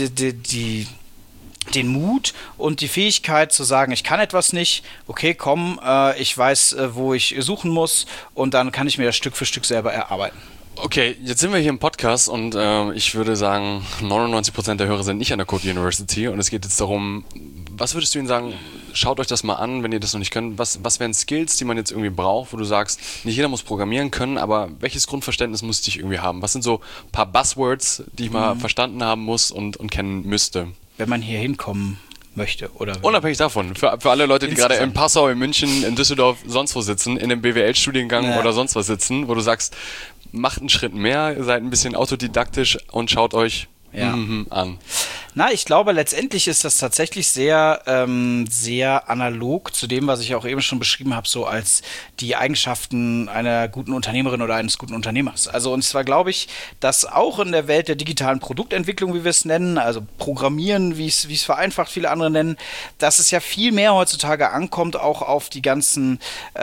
den Mut und die Fähigkeit zu sagen, ich kann etwas nicht, okay, komm, ich weiß, wo ich suchen muss, und dann kann ich mir das Stück für Stück selber erarbeiten. Okay, jetzt sind wir hier im Podcast und ich würde sagen, 99% der Hörer sind nicht an der Code University, und es geht jetzt darum, was würdest du ihnen sagen, schaut euch das mal an, wenn ihr das noch nicht könnt, was wären Skills, die man jetzt irgendwie braucht, wo du sagst, nicht jeder muss programmieren können, aber welches Grundverständnis muss ich irgendwie haben? Was sind so ein paar Buzzwords, die ich mal verstanden haben muss und kennen müsste? Wenn man hier hinkommen möchte, oder? Unabhängig davon, für alle Leute, die gerade in Passau, in München, in Düsseldorf, sonst wo sitzen, in einem BWL-Studiengang oder sonst was sitzen, wo du sagst, macht einen Schritt mehr, seid ein bisschen autodidaktisch und schaut euch an. Na, ich glaube, letztendlich ist das tatsächlich sehr, sehr analog zu dem, was ich auch eben schon beschrieben habe, so als die Eigenschaften einer guten Unternehmerin oder eines guten Unternehmers. Also, und zwar glaube ich, dass auch in der Welt der digitalen Produktentwicklung, wie wir es nennen, also Programmieren, wie es vereinfacht viele andere nennen, dass es ja viel mehr heutzutage ankommt, auch auf die ganzen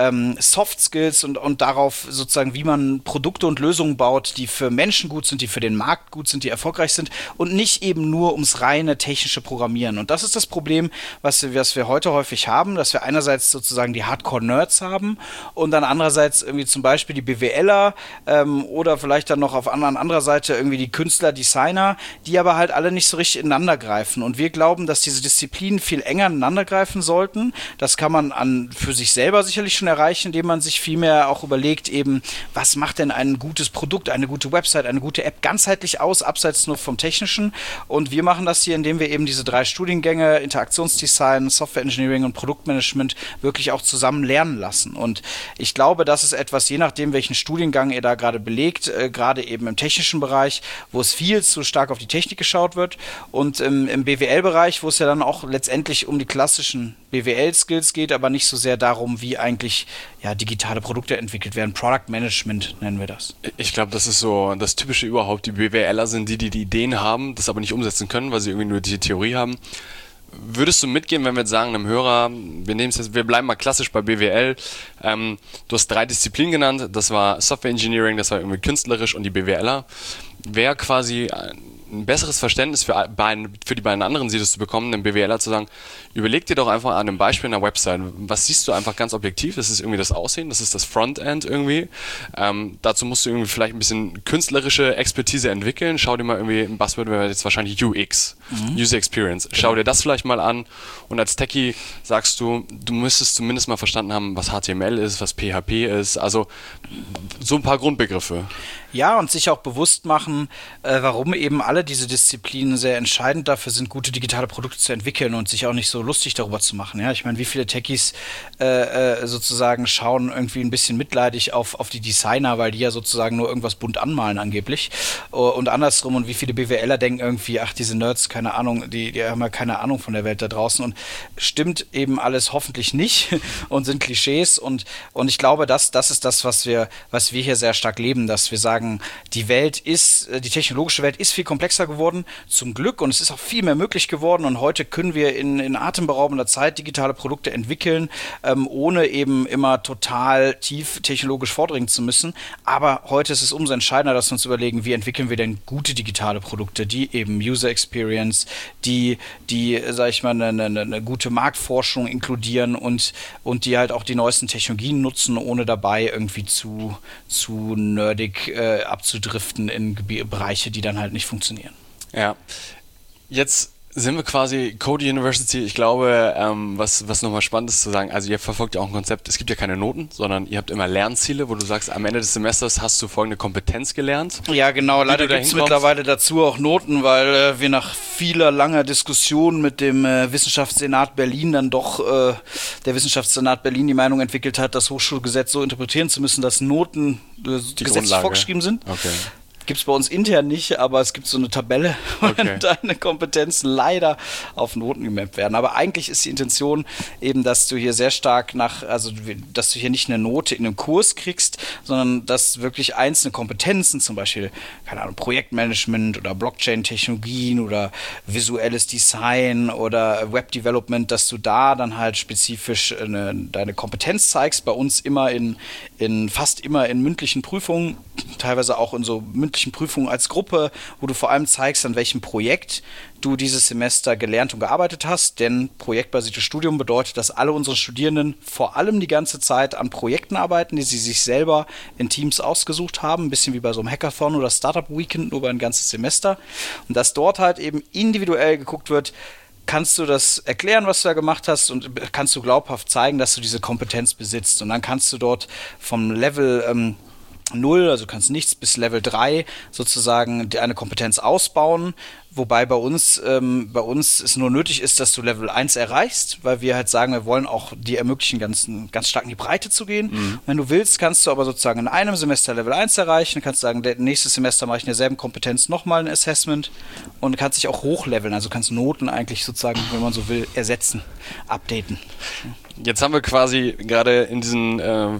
Soft Skills und darauf sozusagen, wie man Produkte und Lösungen baut, die für Menschen gut sind, die für den Markt gut sind, die erfolgreich sind, und nicht eben nur ums reine technische Programmieren. Und das ist das Problem, was wir heute häufig haben, dass wir einerseits sozusagen die Hardcore-Nerds haben und dann andererseits irgendwie zum Beispiel die BWLer oder vielleicht dann noch auf anderer Seite irgendwie die Künstler, Designer, die aber halt alle nicht so richtig ineinander greifen. Und wir glauben, dass diese Disziplinen viel enger ineinander greifen sollten. Das kann man für sich selber sicherlich schon erreichen, indem man sich viel mehr auch überlegt, eben, was macht denn ein gutes Produkt, eine gute Website, eine gute App ganzheitlich aus, abseits nur vom Technischen. Und wir machen das hier, indem wir eben diese 3 Studiengänge, Interaktionsdesign, Software Engineering und Produktmanagement, wirklich auch zusammen lernen lassen. Und ich glaube, das ist etwas, je nachdem, welchen Studiengang ihr da gerade belegt, gerade eben im technischen Bereich, wo es viel zu stark auf die Technik geschaut wird, und im BWL-Bereich, wo es ja dann auch letztendlich um die klassischen BWL-Skills geht, aber nicht so sehr darum, wie eigentlich digitale Produkte entwickelt werden. Product Management nennen wir das. Ich glaube, das ist so das Typische überhaupt. Die BWLer sind die Ideen haben, das aber nicht umsetzen können, weil sie irgendwie nur die Theorie haben. Würdest du mitgehen, wenn wir jetzt sagen, einem Hörer, wir bleiben mal klassisch bei BWL, du hast 3 Disziplinen genannt, das war Software Engineering, das war irgendwie künstlerisch, und die BWLer. Wäre quasi ein besseres Verständnis für die beiden anderen Ziele zu bekommen, einem BWLer zu sagen, überleg dir doch einfach an einem Beispiel einer Website, was siehst du einfach ganz objektiv, das ist irgendwie das Aussehen, das ist das Frontend irgendwie, dazu musst du irgendwie vielleicht ein bisschen künstlerische Expertise entwickeln, schau dir mal irgendwie, ein Buzzword wäre jetzt wahrscheinlich UX, User Experience, schau dir das vielleicht mal an, und als Techie sagst du müsstest zumindest mal verstanden haben, was HTML ist, was PHP ist, also so ein paar Grundbegriffe. Ja, und sich auch bewusst machen, warum eben alle diese Disziplinen sehr entscheidend dafür sind, gute digitale Produkte zu entwickeln und sich auch nicht so lustig darüber zu machen. Ja, ich meine, wie viele Techies sozusagen schauen irgendwie ein bisschen mitleidig auf die Designer, weil die ja sozusagen nur irgendwas bunt anmalen angeblich. Und andersrum, und wie viele BWLer denken irgendwie, ach, diese Nerds, keine Ahnung, die haben ja keine Ahnung von der Welt da draußen. Und stimmt eben alles hoffentlich nicht und sind Klischees. Und ich glaube, das ist das, was wir hier sehr stark leben, dass wir sagen, die technologische Welt ist viel komplexer geworden, zum Glück, und es ist auch viel mehr möglich geworden, und heute können wir in atemberaubender Zeit digitale Produkte entwickeln, ohne eben immer total tief technologisch vordringen zu müssen. Aber heute ist es umso entscheidender, dass wir uns überlegen, wie entwickeln wir denn gute digitale Produkte, die eben User Experience, die sag ich mal, eine gute Marktforschung inkludieren und die halt auch die neuesten Technologien nutzen, ohne dabei irgendwie zu nerdig abzudriften in Bereiche, die dann halt nicht funktionieren. Ja, jetzt sind wir quasi Code University. Ich glaube, was nochmal spannend ist zu sagen, also ihr verfolgt ja auch ein Konzept, es gibt ja keine Noten, sondern ihr habt immer Lernziele, wo du sagst, am Ende des Semesters hast du folgende Kompetenz gelernt. Ja, genau. Leider gibt es mittlerweile dazu auch Noten, weil wir nach vieler langer Diskussion mit dem Wissenschaftssenat Berlin dann doch der Wissenschaftssenat Berlin die Meinung entwickelt hat, das Hochschulgesetz so interpretieren zu müssen, dass Noten gesetzlich vorgeschrieben sind. Okay. Gibt es bei uns intern nicht, aber es gibt so eine Tabelle, wo deine Kompetenzen leider auf Noten gemappt werden. Aber eigentlich ist die Intention eben, dass du hier sehr stark dass du hier nicht eine Note in einem Kurs kriegst, sondern dass wirklich einzelne Kompetenzen, zum Beispiel, keine Ahnung, Projektmanagement oder Blockchain-Technologien oder visuelles Design oder Web-Development, dass du da dann halt spezifisch deine Kompetenz zeigst. Bei uns fast immer in mündlichen Prüfungen, teilweise auch in so mündlichen Prüfungen als Gruppe, wo du vor allem zeigst, an welchem Projekt du dieses Semester gelernt und gearbeitet hast, denn projektbasiertes Studium bedeutet, dass alle unsere Studierenden vor allem die ganze Zeit an Projekten arbeiten, die sie sich selber in Teams ausgesucht haben, ein bisschen wie bei so einem Hackathon oder Startup Weekend, nur über ein ganzes Semester, und dass dort halt eben individuell geguckt wird, kannst du das erklären, was du da gemacht hast, und kannst du glaubhaft zeigen, dass du diese Kompetenz besitzt, und dann kannst du dort vom Level 0, also kannst nichts, bis Level 3 sozusagen eine Kompetenz ausbauen, wobei bei uns es nur nötig ist, dass du Level 1 erreichst, weil wir halt sagen, wir wollen auch dir ermöglichen, ganz stark in die Breite zu gehen. Mhm. Wenn du willst, kannst du aber sozusagen in einem Semester Level 1 erreichen, dann kannst du sagen, nächstes Semester mache ich in derselben Kompetenz nochmal ein Assessment, und kannst dich auch hochleveln, also kannst Noten eigentlich sozusagen, wenn man so will, ersetzen, updaten. Jetzt haben wir quasi gerade in diesen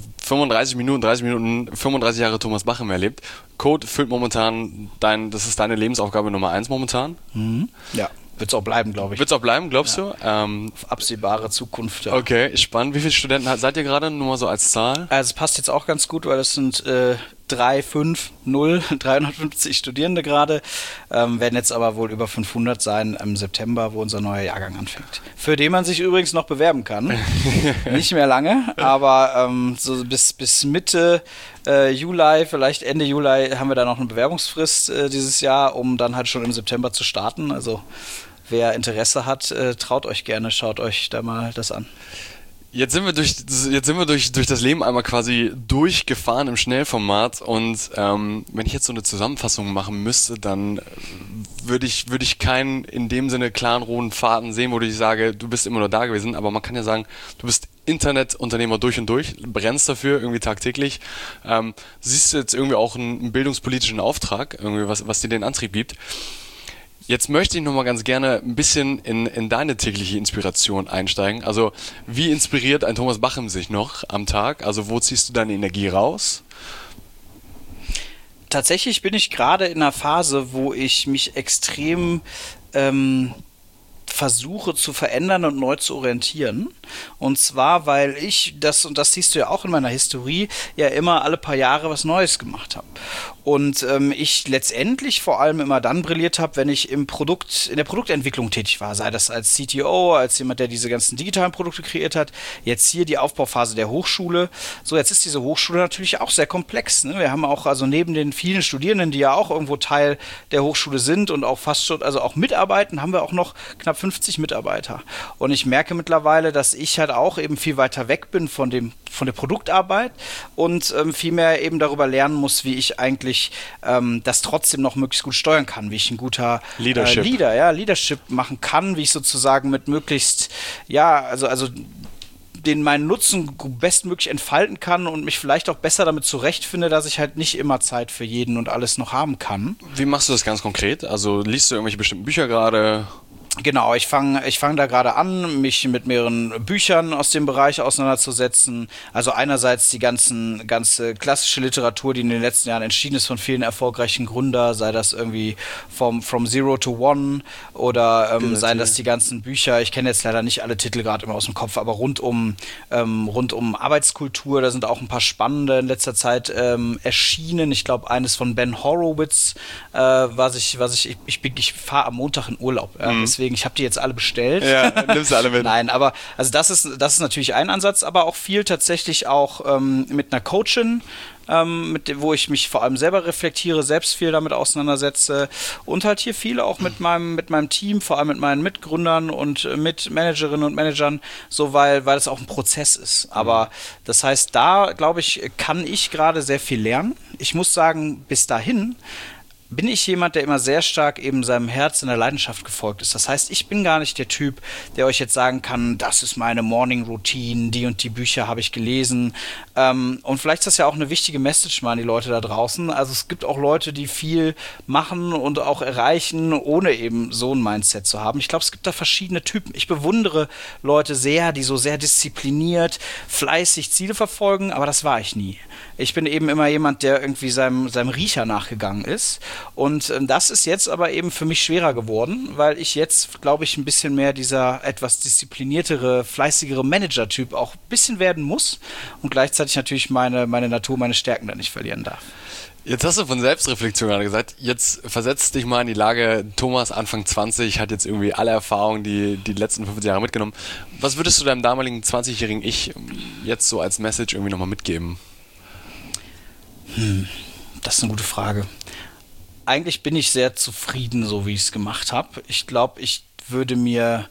30 Minuten 35 Jahre Thomas Bachem erlebt. Code füllt momentan das ist deine Lebensaufgabe Nummer 1 momentan. Mhm. Ja, wird es auch bleiben, glaube ich. Wird es auch bleiben, glaubst du? Auf absehbare Zukunft, ja. Okay, spannend. Wie viele Studenten seid ihr gerade? Nur mal so als Zahl? Also es passt jetzt auch ganz gut, weil das sind 350 Studierende gerade, werden jetzt aber wohl über 500 sein im September, wo unser neuer Jahrgang anfängt. Für den man sich übrigens noch bewerben kann. Nicht mehr lange, aber so bis Mitte Juli, vielleicht Ende Juli, haben wir da noch eine Bewerbungsfrist dieses Jahr, um dann halt schon im September zu starten. Also wer Interesse hat, traut euch gerne, schaut euch da mal das an. Jetzt sind wir durch das Leben einmal quasi durchgefahren im Schnellformat, und wenn ich jetzt so eine Zusammenfassung machen müsste, dann würde ich keinen in dem Sinne klaren roten Faden sehen, wo ich sage, du bist immer nur da gewesen, aber man kann ja sagen, du bist Internetunternehmer durch und durch, brennst dafür irgendwie tagtäglich, siehst du jetzt irgendwie auch einen bildungspolitischen Auftrag, irgendwie was dir den Antrieb gibt. Jetzt möchte ich nochmal ganz gerne ein bisschen in deine tägliche Inspiration einsteigen. Also wie inspiriert ein Thomas Bachem sich noch am Tag? Also wo ziehst du deine Energie raus? Tatsächlich bin ich gerade in einer Phase, wo ich mich extrem versuche zu verändern und neu zu orientieren. Und zwar, weil ich das siehst du ja auch in meiner Historie, ja immer alle paar Jahre was Neues gemacht habe. Und ich letztendlich vor allem immer dann brilliert habe, wenn ich in der Produktentwicklung tätig war, sei das als CTO, als jemand, der diese ganzen digitalen Produkte kreiert hat. Jetzt hier die Aufbauphase der Hochschule. So, jetzt ist diese Hochschule natürlich auch sehr komplex. Ne? Wir haben auch, also neben den vielen Studierenden, die ja auch irgendwo Teil der Hochschule sind und auch fast schon, also auch mitarbeiten, haben wir auch noch knapp 50 Mitarbeiter. Und ich merke mittlerweile, dass ich halt auch eben viel weiter weg bin von der Produktarbeit und viel mehr eben darüber lernen muss, wie ich eigentlich das trotzdem noch möglichst gut steuern kann, wie ich ein guter Leadership machen kann, wie ich sozusagen mit möglichst, also den meinen Nutzen bestmöglich entfalten kann und mich vielleicht auch besser damit zurechtfinde, dass ich halt nicht immer Zeit für jeden und alles noch haben kann. Wie machst du das ganz konkret? Also liest du irgendwelche bestimmten Bücher gerade? Genau, ich fang da gerade an, mich mit mehreren Büchern aus dem Bereich auseinanderzusetzen. Also einerseits die ganze klassische Literatur, die in den letzten Jahren entschieden ist von vielen erfolgreichen Gründern, sei das irgendwie From Zero to One oder seien das die ganzen Bücher, ich kenne jetzt leider nicht alle Titel gerade immer aus dem Kopf, aber rund um Arbeitskultur, da sind auch ein paar spannende in letzter Zeit erschienen. Ich glaube, eines von Ben Horowitz, ich fahre am Montag in Urlaub, deswegen, ich habe die jetzt alle bestellt. Ja, nimmst du alle mit. Nein, aber also das ist natürlich ein Ansatz, aber auch viel tatsächlich auch mit einer Coachin, wo ich mich vor allem selber reflektiere, selbst viel damit auseinandersetze und halt hier viele auch mit meinem Team, vor allem mit meinen Mitgründern und mit Managerinnen und Managern, so weil es auch ein Prozess ist. Aber das heißt, da glaube ich, kann ich gerade sehr viel lernen. Ich muss sagen, bis dahin bin ich jemand, der immer sehr stark eben seinem Herz, seiner Leidenschaft gefolgt ist. Das heißt, ich bin gar nicht der Typ, der euch jetzt sagen kann, das ist meine Morning Routine, die und die Bücher habe ich gelesen. Und vielleicht ist das ja auch eine wichtige Message mal an die Leute da draußen. Also es gibt auch Leute, die viel machen und auch erreichen, ohne eben so ein Mindset zu haben. Ich glaube, es gibt da verschiedene Typen. Ich bewundere Leute sehr, die so sehr diszipliniert, fleißig Ziele verfolgen, aber das war ich nie. Ich bin eben immer jemand, der irgendwie seinem Riecher nachgegangen ist. Und das ist jetzt aber eben für mich schwerer geworden, weil ich jetzt, glaube ich, ein bisschen mehr dieser etwas diszipliniertere, fleißigere Manager-Typ auch ein bisschen werden muss und gleichzeitig natürlich meine Natur, meine Stärken da nicht verlieren darf. Jetzt hast du von Selbstreflexion gerade gesagt, jetzt versetzt dich mal in die Lage, Thomas Anfang 20 hat jetzt irgendwie alle Erfahrungen, die letzten 15 Jahre mitgenommen. Was würdest du deinem damaligen 20-jährigen Ich jetzt so als Message irgendwie nochmal mitgeben? Das ist eine gute Frage. Eigentlich bin ich sehr zufrieden, so wie ich es gemacht habe. Ich glaube, ich würde mir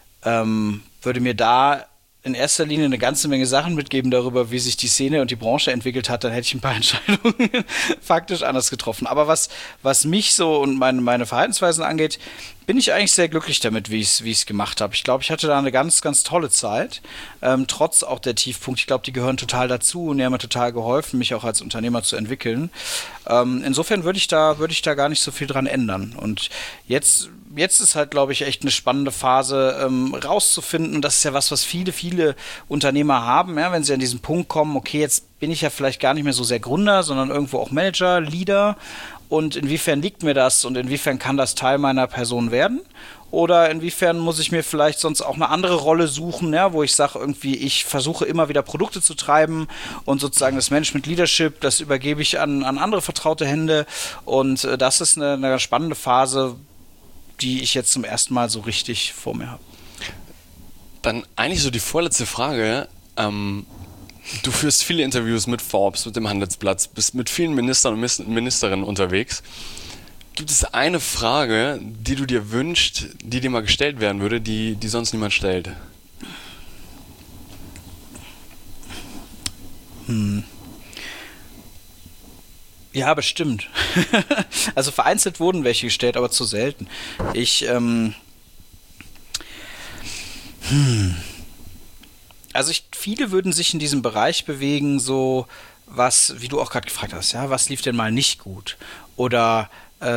da in erster Linie eine ganze Menge Sachen mitgeben darüber, wie sich die Szene und die Branche entwickelt hat. Dann hätte ich ein paar Entscheidungen faktisch anders getroffen. Aber was mich so und meine Verhaltensweisen angeht, bin ich eigentlich sehr glücklich damit, wie ich es gemacht habe. Ich glaube, ich hatte da eine ganz, ganz tolle Zeit, trotz auch der Tiefpunkte. Ich glaube, die gehören total dazu und die haben mir total geholfen, mich auch als Unternehmer zu entwickeln. Insofern würde ich da gar nicht so viel dran ändern. Und jetzt ist halt, glaube ich, echt eine spannende Phase, rauszufinden. Das ist ja was viele Unternehmer haben, ja, wenn sie an diesen Punkt kommen, okay, jetzt bin ich ja vielleicht gar nicht mehr so sehr Gründer, sondern irgendwo auch Manager, Leader. Und inwiefern liegt mir das und inwiefern kann das Teil meiner Person werden? Oder inwiefern muss ich mir vielleicht sonst auch eine andere Rolle suchen, ja, wo ich sage, irgendwie, ich versuche immer wieder Produkte zu treiben und sozusagen das Management Leadership, das übergebe ich an andere vertraute Hände. Und das ist eine spannende Phase, die ich jetzt zum ersten Mal so richtig vor mir habe. Dann eigentlich so die vorletzte Frage. Du führst viele Interviews mit Forbes, mit dem Handelsblatt, bist mit vielen Ministern und Ministerinnen unterwegs. Gibt es eine Frage, die du dir wünschst, die dir mal gestellt werden würde, die sonst niemand stellt? Ja, bestimmt. Also vereinzelt wurden welche gestellt, aber zu selten. Viele würden sich in diesem Bereich bewegen, so was, wie du auch gerade gefragt hast, ja, was lief denn mal nicht gut? Oder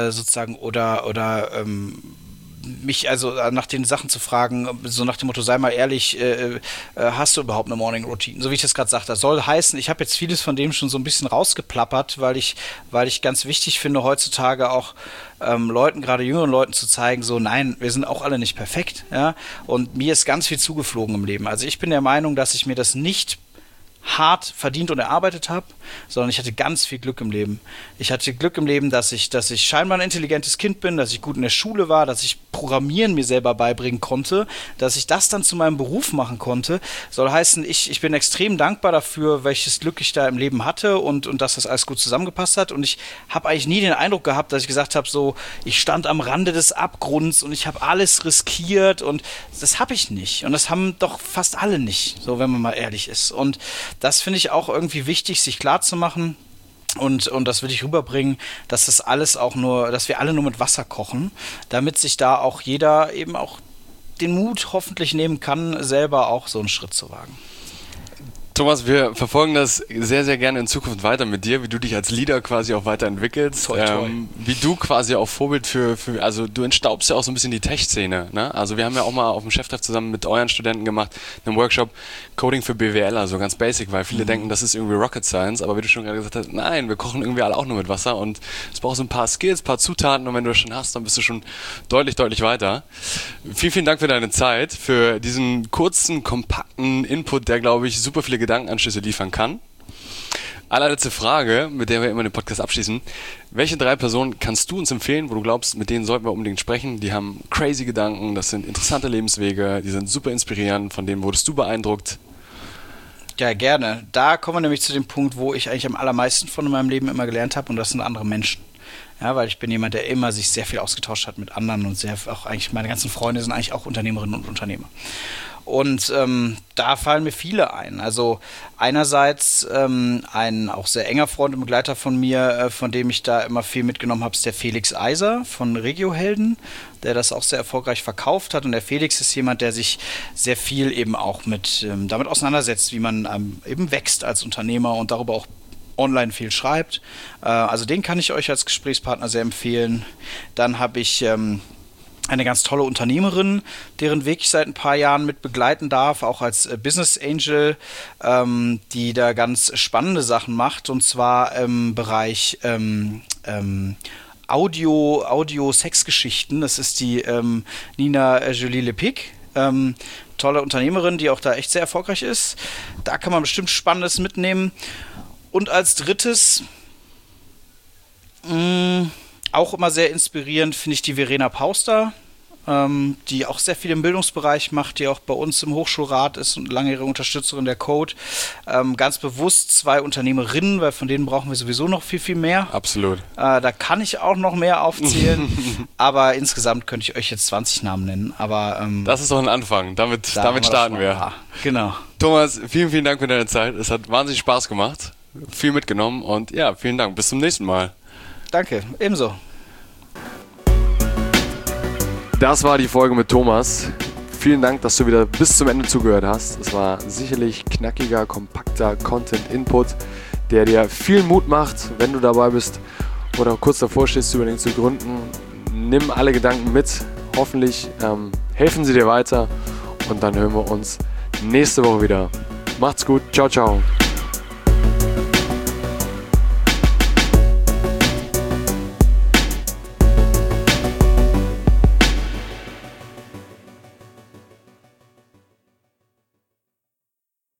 mich also nach den Sachen zu fragen, so nach dem Motto, sei mal ehrlich, hast du überhaupt eine Morning Routine? So wie ich das gerade sagte, das soll heißen, ich habe jetzt vieles von dem schon so ein bisschen rausgeplappert, weil ich ganz wichtig finde, heutzutage auch Leuten, gerade jüngeren Leuten zu zeigen, so nein, wir sind auch alle nicht perfekt, ja, und mir ist ganz viel zugeflogen im Leben. Also ich bin der Meinung, dass ich mir das nicht hart verdient und erarbeitet habe, sondern ich hatte ganz viel Glück im Leben. Ich hatte Glück im Leben, dass ich scheinbar ein intelligentes Kind bin, dass ich gut in der Schule war, dass ich Programmieren mir selber beibringen konnte, dass ich das dann zu meinem Beruf machen konnte. Soll heißen, ich bin extrem dankbar dafür, welches Glück ich da im Leben hatte und dass das alles gut zusammengepasst hat. Und ich habe eigentlich nie den Eindruck gehabt, dass ich gesagt habe, so, ich stand am Rande des Abgrunds und ich habe alles riskiert, und das habe ich nicht. Und das haben doch fast alle nicht, so, wenn man mal ehrlich ist. Und das finde ich auch irgendwie wichtig, sich klar zu machen. Und das will ich rüberbringen, dass das alles auch nur, dass wir alle nur mit Wasser kochen, damit sich da auch jeder eben auch den Mut hoffentlich nehmen kann, selber auch so einen Schritt zu wagen. Thomas, wir verfolgen das sehr, sehr gerne in Zukunft weiter mit dir, wie du dich als Leader quasi auch weiterentwickelst. Toi, toi. Wie du quasi auch Vorbild für, also du entstaubst ja auch so ein bisschen die Tech-Szene, ne? Also wir haben ja auch mal auf dem Cheftreff zusammen mit euren Studenten gemacht, einen Workshop Coding für BWLer, so ganz basic, weil viele denken, das ist irgendwie Rocket Science, aber wie du schon gerade gesagt hast, nein, wir kochen irgendwie alle auch nur mit Wasser und es braucht so ein paar Skills, ein paar Zutaten, und wenn du das schon hast, dann bist du schon deutlich, deutlich weiter. Vielen, vielen Dank für deine Zeit, für diesen kurzen, kompakten Input, der, glaube ich, super viele Gedankenanschlüsse liefern kann. Allerletzte Frage, mit der wir immer den Podcast abschließen. Welche 3 Personen kannst du uns empfehlen, wo du glaubst, mit denen sollten wir unbedingt sprechen? Die haben crazy Gedanken, das sind interessante Lebenswege, die sind super inspirierend, von denen wurdest du beeindruckt? Ja, gerne. Da kommen wir nämlich zu dem Punkt, wo ich eigentlich am allermeisten von in meinem Leben immer gelernt habe, und das sind andere Menschen. Ja, weil ich bin jemand, der immer sich sehr viel ausgetauscht hat mit anderen und auch eigentlich meine ganzen Freunde sind eigentlich auch Unternehmerinnen und Unternehmer. Und da fallen mir viele ein. Also einerseits ein auch sehr enger Freund und Begleiter von mir, von dem ich da immer viel mitgenommen habe, ist der Felix Eiser von Regiohelden, der das auch sehr erfolgreich verkauft hat. Und der Felix ist jemand, der sich sehr viel eben auch damit auseinandersetzt, wie man eben wächst als Unternehmer und darüber auch online viel schreibt. Also den kann ich euch als Gesprächspartner sehr empfehlen. Dann habe ich eine ganz tolle Unternehmerin, deren Weg ich seit ein paar Jahren mit begleiten darf, auch als Business Angel, die da ganz spannende Sachen macht, und zwar im Bereich Audio-Sexgeschichten. Das ist die Nina Jolie Lepic. Tolle Unternehmerin, die auch da echt sehr erfolgreich ist. Da kann man bestimmt Spannendes mitnehmen. Und als drittes, auch immer sehr inspirierend, finde ich die Verena Pauster, die auch sehr viel im Bildungsbereich macht, die auch bei uns im Hochschulrat ist und langjährige Unterstützerin der Code. Ganz bewusst 2 Unternehmerinnen, weil von denen brauchen wir sowieso noch viel, viel mehr. Absolut. Da kann ich auch noch mehr aufzählen, aber insgesamt könnte ich euch jetzt 20 Namen nennen. Aber das ist doch ein Anfang, damit starten wir. Genau. Thomas, vielen, vielen Dank für deine Zeit. Es hat wahnsinnig Spaß gemacht, viel mitgenommen, und ja, vielen Dank. Bis zum nächsten Mal. Danke, ebenso. Das war die Folge mit Thomas. Vielen Dank, dass du wieder bis zum Ende zugehört hast. Es war sicherlich knackiger, kompakter Content-Input, der dir viel Mut macht, wenn du dabei bist oder kurz davor stehst, Überlegen zu gründen. Nimm alle Gedanken mit. Hoffentlich helfen sie dir weiter, und dann hören wir uns nächste Woche wieder. Macht's gut. Ciao, ciao.